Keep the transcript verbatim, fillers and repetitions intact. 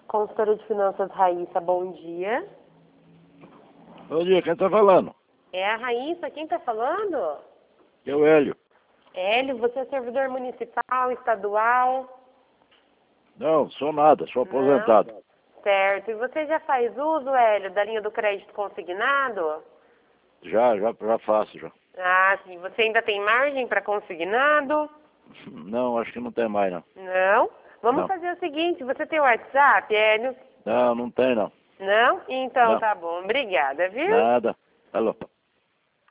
Consultora de Finanças Raíssa, bom dia. Bom dia, quem tá falando? É a Raíssa, quem tá falando? É o Hélio. Hélio, você é servidor municipal, estadual? Não, sou nada, sou aposentado. Não. Certo. E você já faz uso, Hélio, da linha do crédito consignado? Já, já, já faço, já. Ah, sim. Você ainda tem margem para consignado? Não, acho que não tem mais, não. Não? Vamos Não. fazer o seguinte, você tem WhatsApp, Hélio? Não, não tem, não. Não? Então Não. tá bom. Obrigada, viu? Nada. Alô.